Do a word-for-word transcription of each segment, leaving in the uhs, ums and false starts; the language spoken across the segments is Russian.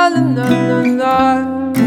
La la la la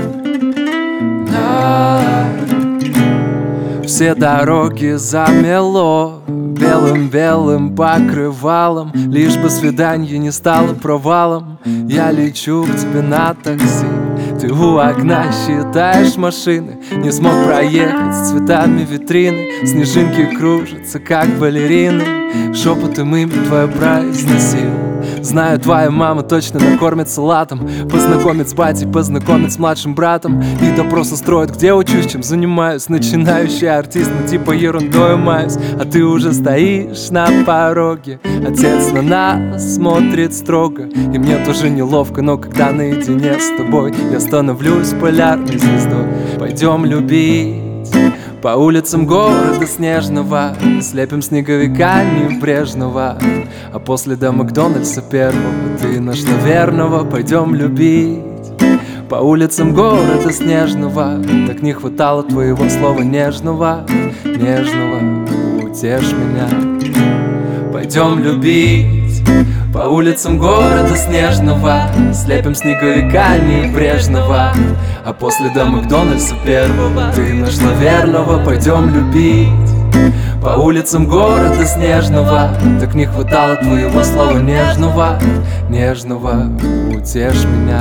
la. Все дороги замело белым-белым покрывалом, лишь бы свидание не стало провалом. Я лечу к тебе на такси, ты у окна считаешь машины. Не смог проехать с цветами витрины, снежинки кружатся, как балерины. Шепотом имя твое произносил. Знаю, твоя мама точно накормит салатом, познакомит с батей, познакомит с младшим братом. И допрос устроит, где учусь, чем занимаюсь. Начинающий артист, ну типа ерундой маюсь. А ты уже стоишь на пороге, отец на нас смотрит строго. И мне тоже неловко, но когда наедине с тобой я становлюсь полярной звездой. Пойдем любить по улицам города снежного, слепим снеговика небрежного. А после до Макдональдса первого ты нашла верного. Пойдем любить по улицам города снежного. Так не хватало твоего слова нежного, нежного, утешь меня. Пойдем любить по улицам города снежного, слепим снеговика небрежного. А после до Макдональдса первого ты нашла верного. Пойдем любить по улицам города снежного. Так не хватало твоего слова нежного, нежного, утешь меня.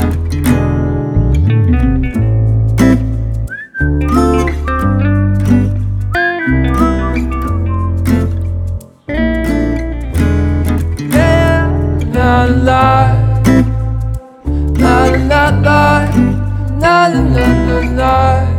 La la la la la la la la la la.